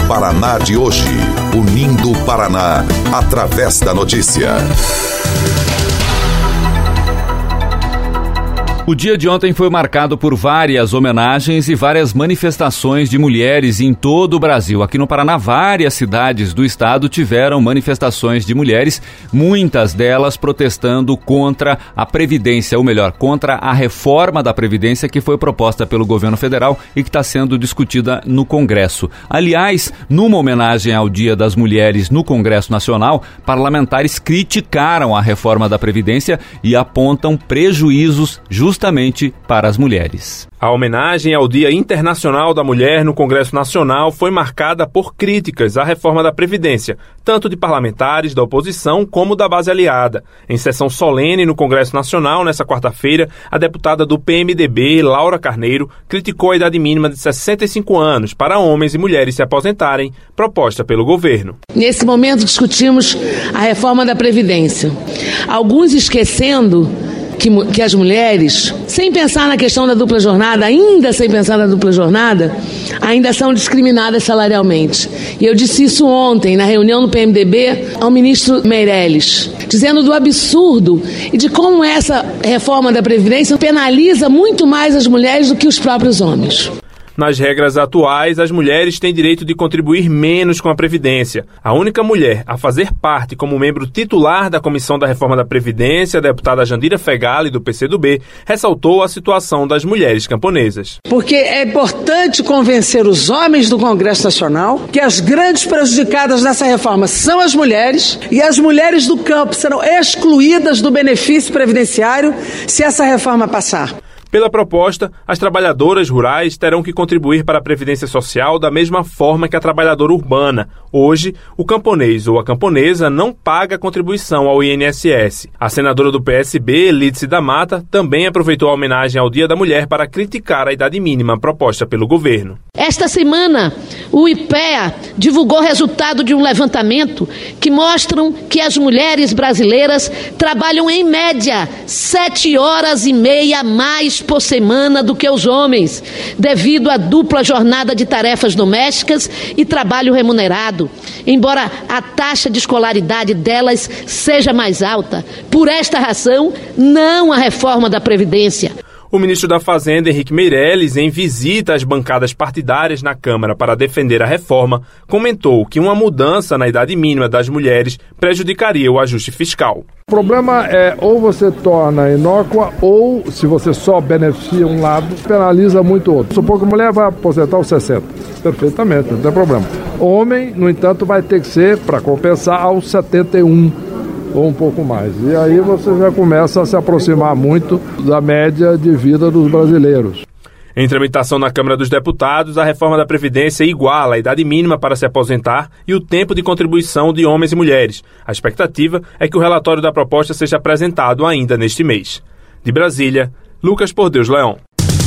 Paraná de hoje. Unindo o Paraná, através da notícia. O dia de ontem foi marcado por várias homenagens e várias manifestações de mulheres em todo o Brasil. Aqui no Paraná, várias cidades do estado tiveram manifestações de mulheres, muitas delas protestando contra a Previdência, ou melhor, contra a reforma da Previdência que foi proposta pelo governo federal e que está sendo discutida no Congresso. Aliás, numa homenagem ao Dia das Mulheres no Congresso Nacional, parlamentares criticaram a reforma da Previdência e apontam prejuízos justamente para as mulheres. A homenagem ao Dia Internacional da Mulher no Congresso Nacional foi marcada por críticas à reforma da Previdência, tanto de parlamentares da oposição como da base aliada. Em sessão solene no Congresso Nacional, nesta quarta-feira, a deputada do PMDB, Laura Carneiro, criticou a idade mínima de 65 anos para homens e mulheres se aposentarem, proposta pelo governo. Nesse momento discutimos a reforma da Previdência. Alguns esquecendo que as mulheres, sem pensar na questão da dupla jornada, ainda são discriminadas salarialmente. E eu disse isso ontem, na reunião do PMDB, ao ministro Meirelles, dizendo do absurdo e de como essa reforma da Previdência penaliza muito mais as mulheres do que os próprios homens. Nas regras atuais, as mulheres têm direito de contribuir menos com a Previdência. A única mulher a fazer parte como membro titular da Comissão da Reforma da Previdência, a deputada Jandira Fegali, do PCdoB, ressaltou a situação das mulheres camponesas. Porque é importante convencer os homens do Congresso Nacional que as grandes prejudicadas nessa reforma são as mulheres e as mulheres do campo serão excluídas do benefício previdenciário se essa reforma passar. Pela proposta, as trabalhadoras rurais terão que contribuir para a Previdência Social da mesma forma que a trabalhadora urbana. Hoje, o camponês ou a camponesa não paga contribuição ao INSS. A senadora do PSB, Lídice da Mata, também aproveitou a homenagem ao Dia da Mulher para criticar a idade mínima proposta pelo governo. Esta semana, o IPEA divulgou resultado de um levantamento que mostram que as mulheres brasileiras trabalham em média 7 horas e meia mais por semana do que os homens, devido à dupla jornada de tarefas domésticas e trabalho remunerado, embora a taxa de escolaridade delas seja mais alta. Por esta razão, não a reforma da Previdência. O ministro da Fazenda, Henrique Meirelles, em visita às bancadas partidárias na Câmara para defender a reforma, comentou que uma mudança na idade mínima das mulheres prejudicaria o ajuste fiscal. O problema é ou você torna inócua ou, se você só beneficia um lado, penaliza muito o outro. Supor que a mulher vai aposentar aos 60. Perfeitamente, não tem problema. Homem, no entanto, vai ter que ser, para compensar, aos 71. Ou um pouco mais. E aí você já começa a se aproximar muito da média de vida dos brasileiros. Em tramitação na Câmara dos Deputados, a reforma da Previdência iguala a idade mínima para se aposentar e o tempo de contribuição de homens e mulheres. A expectativa é que o relatório da proposta seja apresentado ainda neste mês. De Brasília, Lucas Por Deus Leão.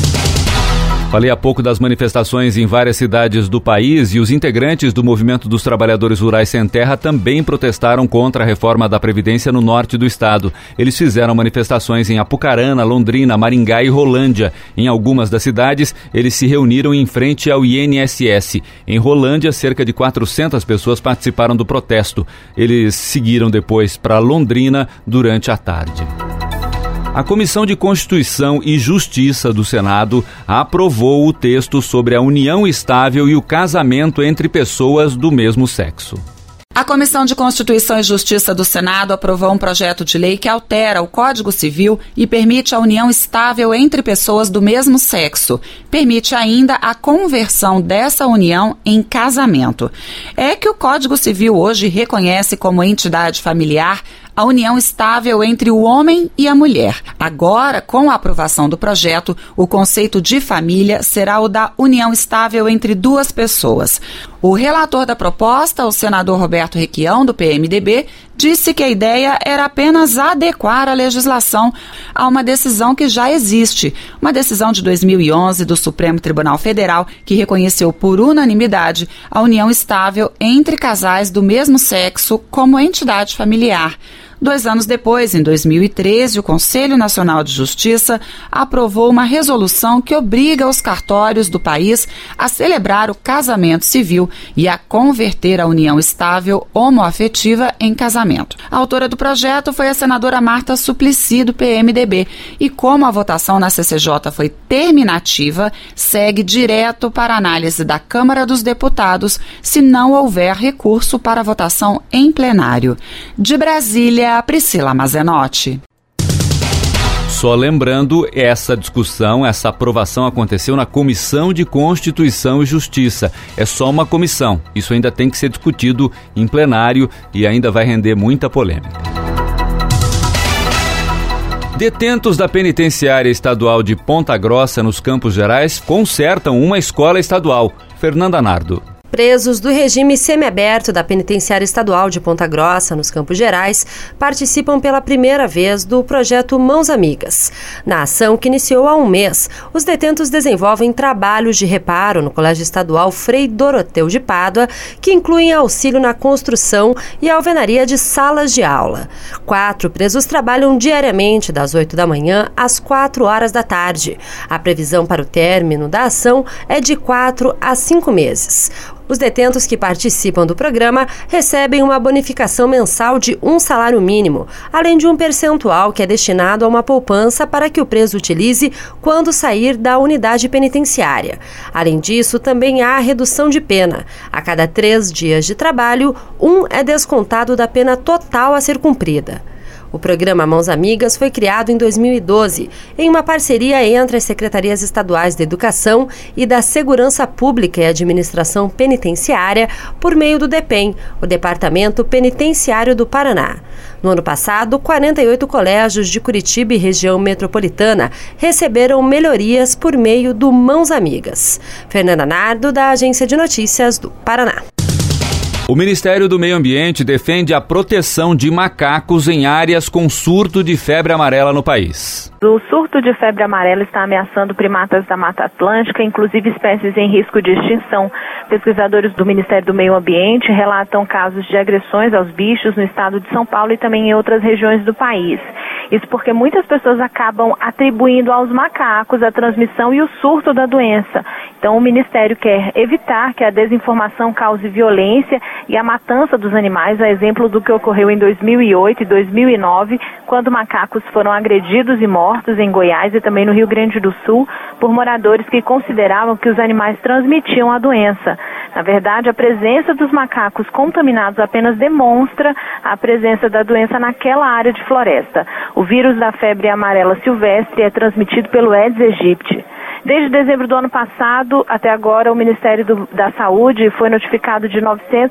Falei há pouco das manifestações em várias cidades do país e os integrantes do Movimento dos Trabalhadores Rurais Sem Terra também protestaram contra a reforma da Previdência no norte do estado. Eles fizeram manifestações em Apucarana, Londrina, Maringá e Rolândia. Em algumas das cidades, eles se reuniram em frente ao INSS. Em Rolândia, cerca de 400 pessoas participaram do protesto. Eles seguiram depois para Londrina durante a tarde. A Comissão de Constituição e Justiça do Senado aprovou o texto sobre a união estável e o casamento entre pessoas do mesmo sexo. A Comissão de Constituição e Justiça do Senado aprovou um projeto de lei que altera o Código Civil e permite a união estável entre pessoas do mesmo sexo. Permite ainda a conversão dessa união em casamento. É que o Código Civil hoje reconhece como entidade familiar a união estável entre o homem e a mulher. Agora, com a aprovação do projeto, o conceito de família será o da união estável entre duas pessoas. O relator da proposta, o senador Roberto Requião, do PMDB, disse que a ideia era apenas adequar a legislação a uma decisão que já existe, uma decisão de 2011 do Supremo Tribunal Federal que reconheceu por unanimidade a união estável entre casais do mesmo sexo como entidade familiar. 2 anos depois, em 2013, o Conselho Nacional de Justiça aprovou uma resolução que obriga os cartórios do país a celebrar o casamento civil e a converter a união estável homoafetiva em casamento. A autora do projeto foi a senadora Marta Suplicy, do PMDB, e como a votação na CCJ foi terminativa, segue direto para análise da Câmara dos Deputados, se não houver recurso para votação em plenário. De Brasília, Priscila Mazenotti. Só lembrando, essa discussão, essa aprovação aconteceu na Comissão de Constituição e Justiça. É só uma comissão. Isso ainda tem que ser discutido em plenário e ainda vai render muita polêmica. Detentos da Penitenciária Estadual de Ponta Grossa, nos Campos Gerais, consertam uma escola estadual. Fernanda Nardo. Presos do regime semiaberto da Penitenciária Estadual de Ponta Grossa, nos Campos Gerais, participam pela primeira vez do projeto Mãos Amigas. Na ação, que iniciou há um mês, os detentos desenvolvem trabalhos de reparo no Colégio Estadual Frei Doroteu de Pádua, que incluem auxílio na construção e alvenaria de salas de aula. 4 presos trabalham diariamente das 8 da manhã às 4 horas da tarde. A previsão para o término da ação é de 4 a 5 meses. Os detentos que participam do programa recebem uma bonificação mensal de 1 salário mínimo, além de um percentual que é destinado a uma poupança para que o preso utilize quando sair da unidade penitenciária. Além disso, também há redução de pena. A cada 3 dias de trabalho, 1 é descontado da pena total a ser cumprida. O programa Mãos Amigas foi criado em 2012, em uma parceria entre as Secretarias Estaduais da Educação e da Segurança Pública e Administração Penitenciária, por meio do DEPEN, o Departamento Penitenciário do Paraná. No ano passado, 48 colégios de Curitiba e região metropolitana receberam melhorias por meio do Mãos Amigas. Fernanda Nardo, da Agência de Notícias do Paraná. O Ministério do Meio Ambiente defende a proteção de macacos em áreas com surto de febre amarela no país. O surto de febre amarela está ameaçando primatas da Mata Atlântica, inclusive espécies em risco de extinção. Pesquisadores do Ministério do Meio Ambiente relatam casos de agressões aos bichos no estado de São Paulo e também em outras regiões do país. Isso porque muitas pessoas acabam atribuindo aos macacos a transmissão e o surto da doença. Então, o Ministério quer evitar que a desinformação cause violência e a matança dos animais, a exemplo do que ocorreu em 2008 e 2009, quando macacos foram agredidos e mortos em Goiás e também no Rio Grande do Sul por moradores que consideravam que os animais transmitiam a doença. Na verdade, a presença dos macacos contaminados apenas demonstra a presença da doença naquela área de floresta. O vírus da febre amarela silvestre é transmitido pelo Aedes aegypti. Desde dezembro do ano passado até agora, o Ministério da Saúde foi notificado de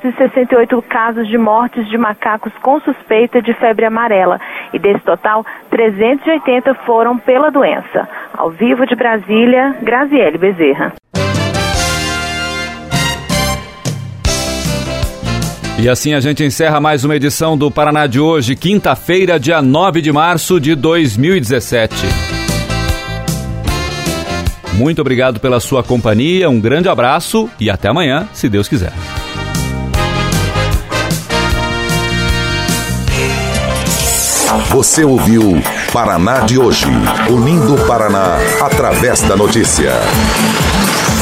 968 casos de mortes de macacos com suspeita de febre amarela. E desse total, 380 foram pela doença. Ao vivo de Brasília, Graziele Bezerra. E assim a gente encerra mais uma edição do Paraná de hoje, quinta-feira, dia 9 de março de 2017. Muito obrigado pela sua companhia, um grande abraço e até amanhã, se Deus quiser. Você ouviu Paraná de hoje, unindo o Paraná através da notícia.